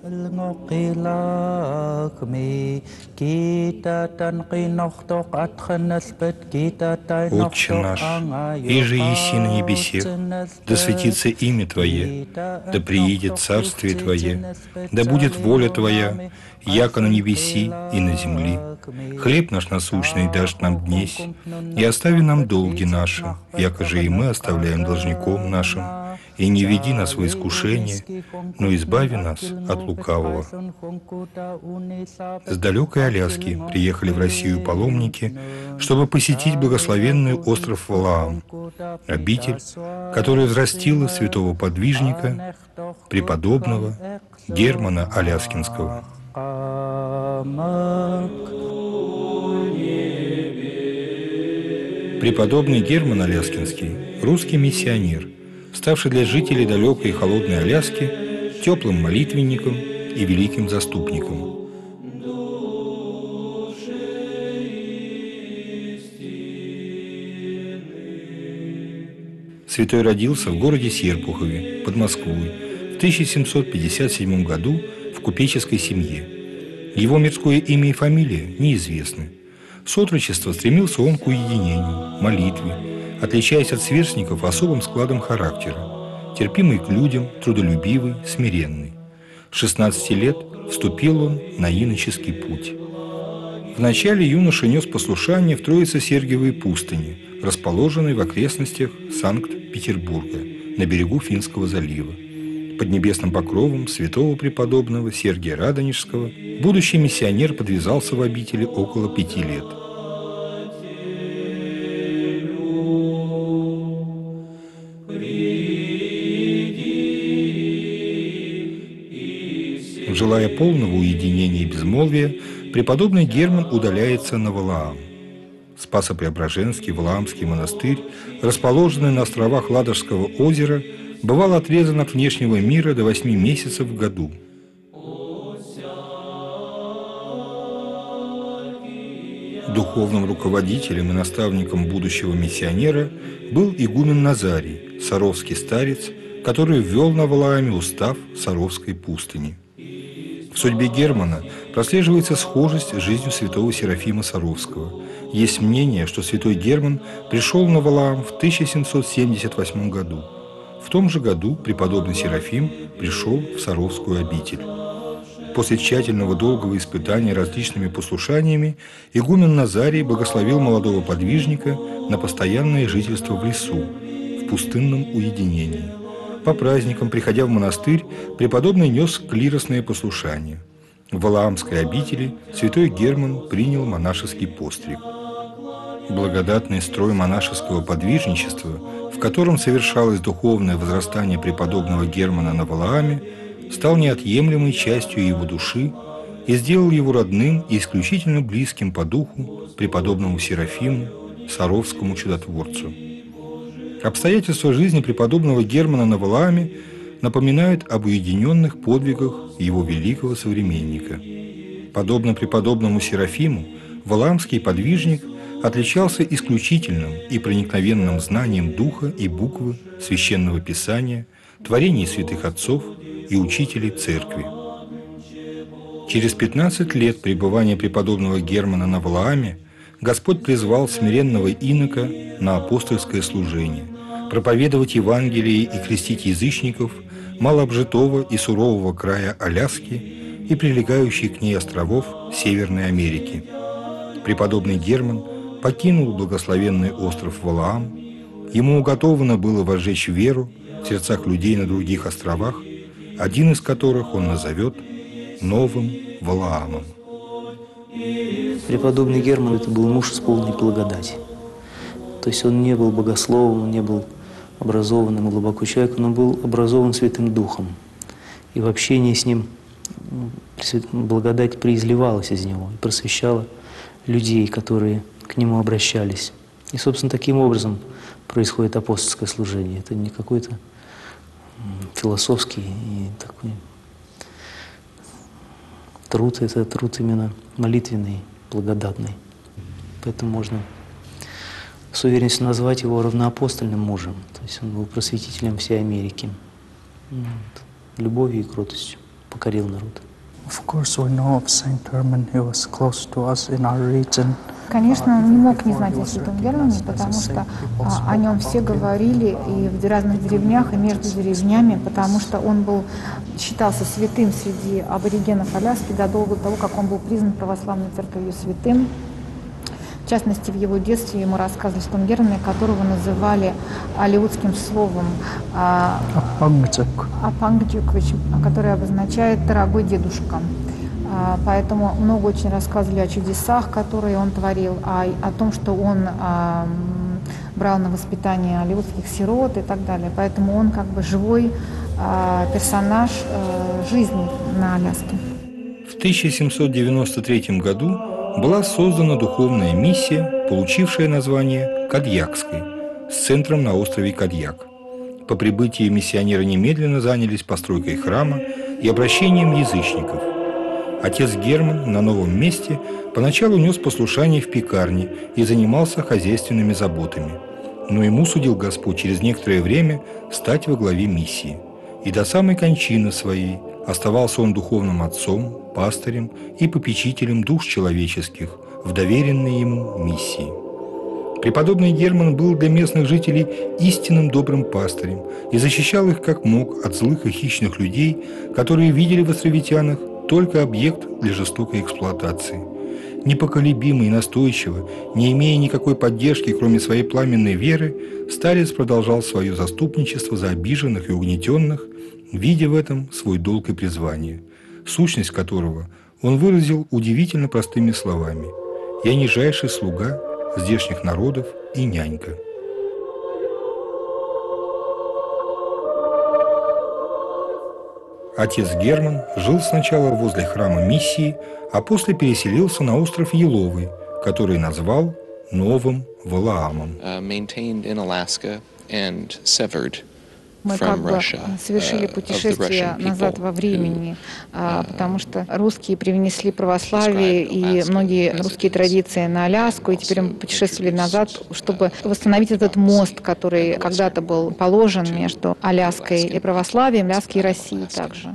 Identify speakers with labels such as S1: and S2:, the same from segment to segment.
S1: Отче наш, иже еси на небесех, да светится имя Твое, да приидет царствие Твое, да будет воля Твоя, яко на небеси и на земли. Хлеб наш насущный дашь нам днесь, и остави нам долги наши, яко же и мы оставляем должником нашим. И не веди нас во искушение, но избави нас от лукавого. С далекой Аляски приехали в Россию паломники, чтобы посетить благословенный остров Валаам, обитель, которая взрастила святого подвижника, преподобного Германа Аляскинского. Преподобный Герман Аляскинский – русский миссионер, ставший для жителей далекой и холодной Аляски теплым молитвенником и великим заступником. Святой родился в городе Серпухове под Москвой в 1757 году в купеческой семье. Его мирское имя и фамилия неизвестны. С отрочества стремился он к уединению, молитве, отличаясь от сверстников особым складом характера, терпимый к людям, трудолюбивый, смиренный. В 16 лет вступил он на иноческий путь. Вначале юноша нес послушание в Троице-Сергиевой пустыне, расположенной в окрестностях Санкт-Петербурга, на берегу Финского залива. Под небесным покровом святого преподобного Сергия Радонежского будущий миссионер подвязался в обители около 5 лет. Желая полного уединения и безмолвия, преподобный Герман удаляется на Валаам. Спасо-Преображенский Валаамский монастырь, расположенный на островах Ладожского озера, бывал отрезан от внешнего мира до 8 месяцев в году. Духовным руководителем и наставником будущего миссионера был игумен Назарий, саровский старец, который ввел на Валааме устав Саровской пустыни. В судьбе Германа прослеживается схожесть с жизнью святого Серафима Саровского. Есть мнение, что святой Герман пришел на Валаам в 1778 году. В том же году преподобный Серафим пришел в Саровскую обитель. После тщательного долгого испытания различными послушаниями игумен Назарий благословил молодого подвижника на постоянное жительство в лесу, в пустынном уединении. По праздникам, приходя в монастырь, преподобный нес клиросное послушание. В Валаамской обители святой Герман принял монашеский постриг. Благодатный строй монашеского подвижничества, в котором совершалось духовное возрастание преподобного Германа на Валааме, стал неотъемлемой частью его души и сделал его родным и исключительно близким по духу преподобному Серафиму, Саровскому чудотворцу. Обстоятельства жизни преподобного Германа на Валааме напоминают об уединенных подвигах его великого современника. Подобно преподобному Серафиму, валаамский подвижник отличался исключительным и проникновенным знанием духа и буквы Священного Писания, творений святых отцов и учителей церкви. Через 15 лет пребывания преподобного Германа на Валааме Господь призвал смиренного инока на апостольское служение, проповедовать Евангелие и крестить язычников малообжитого и сурового края Аляски и прилегающих к ней островов Северной Америки. Преподобный Герман покинул благословенный остров Валаам. Ему уготовано было возжечь веру в сердцах людей на других островах, один из которых он назовет Новым Валаамом.
S2: Преподобный Герман – это был муж с полной благодати. То есть он не был богословом, он не был образованным глубоко человеком, но был образован Святым Духом. И в общении с ним благодать произливалась из него и просвещала людей, которые к нему обращались. И, собственно, таким образом происходит апостольское служение. Это не какой-то философский и такой труд, это труд именно молитвенный, благодатный. Поэтому можно с уверенностью назвать его равноапостольным мужем. То есть он был просветителем всей Америки. Любовью и кротостью. покорил народ.
S3: Конечно, он не мог не знать о святом Германе, потому что о нем все говорили и в разных деревнях, и между деревнями, потому что он считался святым среди аборигенов Аляски задолго до того, как он был признан православной церковью святым. В частности, в его детстве ему рассказывали о святом Германе, которого называли алеутским словом «апангджук», которое обозначает «дорогой дедушка». Поэтому много очень рассказывали о чудесах, которые он творил, о том, что он брал на воспитание алеутских сирот и так далее. Поэтому он как бы живой персонаж жизни на Аляске.
S1: В 1793 году была создана духовная миссия, получившая название Кадьякской, с центром на острове Кадьяк. По прибытии миссионеры немедленно занялись постройкой храма и обращением язычников. Отец Герман на новом месте поначалу нес послушание в пекарне и занимался хозяйственными заботами. Но ему судил Господь через некоторое время стать во главе миссии. И до самой кончины своей оставался он духовным отцом, пастырем и попечителем душ человеческих в доверенной ему миссии. Преподобный Герман был для местных жителей истинным добрым пастырем и защищал их как мог от злых и хищных людей, которые видели в островитянах только объект для жестокой эксплуатации. Непоколебимо и настойчиво, не имея никакой поддержки, кроме своей пламенной веры, старец продолжал свое заступничество за обиженных и угнетенных, видя в этом свой долг и призвание, сущность которого он выразил удивительно простыми словами: «Я нижайший слуга здешних народов и нянька». Отец Герман жил сначала возле храма миссии, а после переселился на остров Еловый, который назвал Новым Валаамом.
S3: Мы как бы совершили путешествие назад во времени, потому что русские привнесли православие и многие русские традиции на Аляску, и теперь мы путешествовали назад, чтобы восстановить этот мост, который когда-то был положен между Аляской и православием, Аляской и Россией также.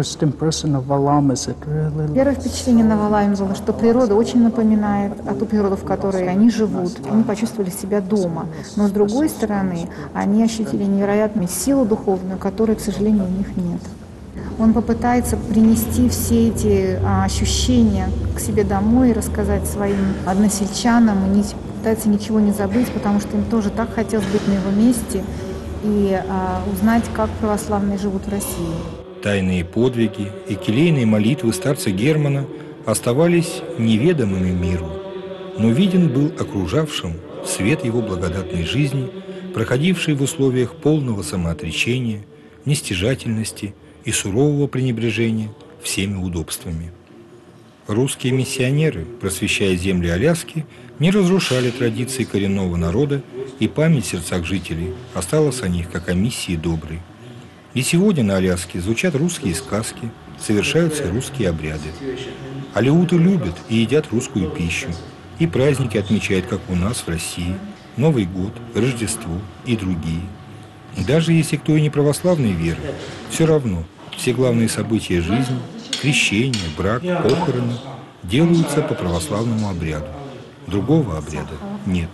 S3: Первое впечатление на Валааме было, что природа очень напоминает ту природу, в которой они живут. Они почувствовали себя дома. Но с другой стороны, они ощутили невероятную силу духовную, которой, к сожалению, у них нет. Он попытается принести все эти ощущения к себе домой и рассказать своим односельчанам, и пытается ничего не забыть, потому что им тоже так хотелось быть на его месте и узнать, как православные живут в России.
S1: Тайные подвиги и келейные молитвы старца Германа оставались неведомыми миру, но виден был окружавшим свет его благодатной жизни, проходивший в условиях полного самоотречения, нестяжательности и сурового пренебрежения всеми удобствами. Русские миссионеры, просвещая земли Аляски, не разрушали традиции коренного народа, и память в сердцах жителей осталась о них, как о миссии доброй. И сегодня на Аляске звучат русские сказки, совершаются русские обряды. Алеуты любят и едят русскую пищу, и праздники отмечают, как у нас в России, Новый год, Рождество и другие. Даже если кто и не православной веры, все равно все главные события жизни, крещение, брак, похороны делаются по православному обряду. Другого обряда нет.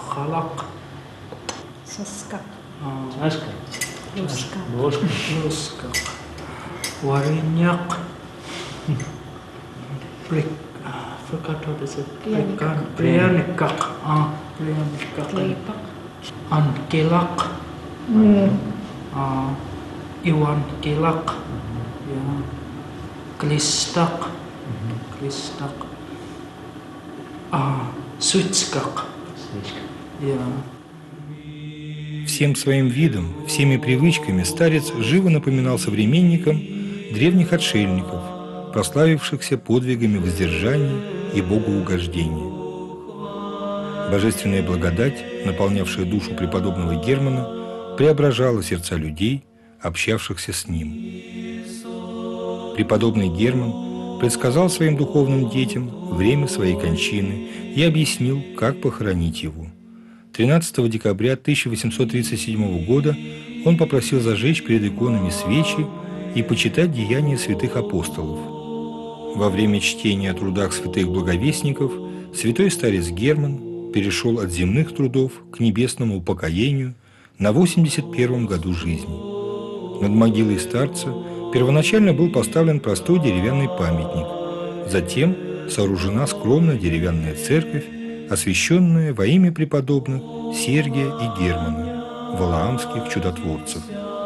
S4: Вареньяк, пряникак, анкелак, Иван келак, клистак, суицкак.
S1: Всем своим видом, всеми привычками старец живо напоминал современникам древних отшельников, прославившихся подвигами воздержания и богоугождения. Божественная благодать, наполнявшая душу преподобного Германа, преображала сердца людей, общавшихся с ним. Преподобный Герман предсказал своим духовным детям время своей кончины и объяснил, как похоронить его. 13 декабря 1837 года он попросил зажечь перед иконами свечи и почитать деяния святых апостолов. Во время чтения о трудах святых благовестников святой старец Герман перешел от земных трудов к небесному упокоению на 81-м году жизни. Над могилой старца первоначально был поставлен простой деревянный памятник. Затем сооружена скромная деревянная церковь, освященная во имя преподобных Сергия и Германа, валаамских чудотворцев.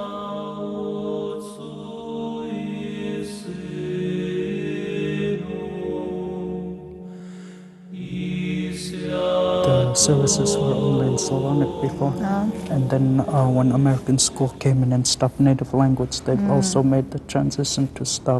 S5: The services were only in Slavonic before, and then when American school came in and stopped native language, they also made the transition to stop.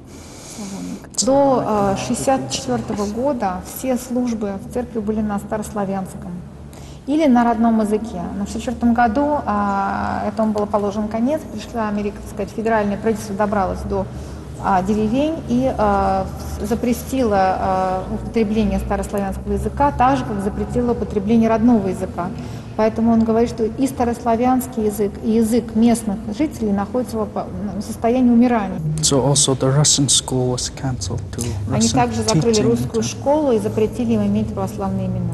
S3: До 1964 года все службы в церкви были на старославянском или на родном языке. Но в 1964 году этому был положен конец, пришла Америка, так сказать, федеральное правительство добралось до деревень и запретило употребление старославянского языка, так же, как запретило употребление родного языка. Поэтому он говорит, что и старославянский язык, и язык местных жителей находятся в состоянии умирания.
S5: So also the Russian school was canceled too.
S3: Они также закрыли русскую школу и запретили им иметь православные имена.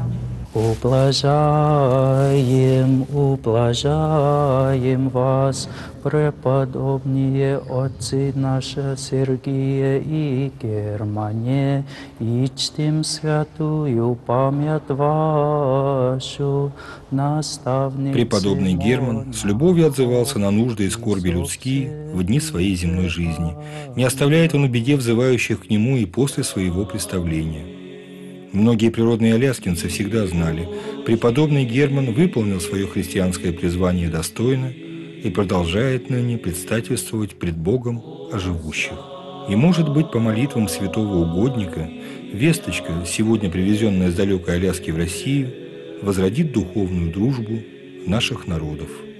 S3: Ублажаем
S5: вас, преподобные отцы наши Сергия и Германия, и чтим святую память вашу, наставницы.
S1: Преподобный Герман с любовью отзывался на нужды и скорби людские в дни своей земной жизни. Не оставляет он в беде взывающих к нему и после своего представления. Многие природные аляскинцы всегда знали, преподобный Герман выполнил свое христианское призвание достойно и продолжает ныне предстательствовать пред Богом о живущих. И, может быть, по молитвам святого угодника, весточка, сегодня привезенная с далекой Аляски в Россию, возродит духовную дружбу наших народов.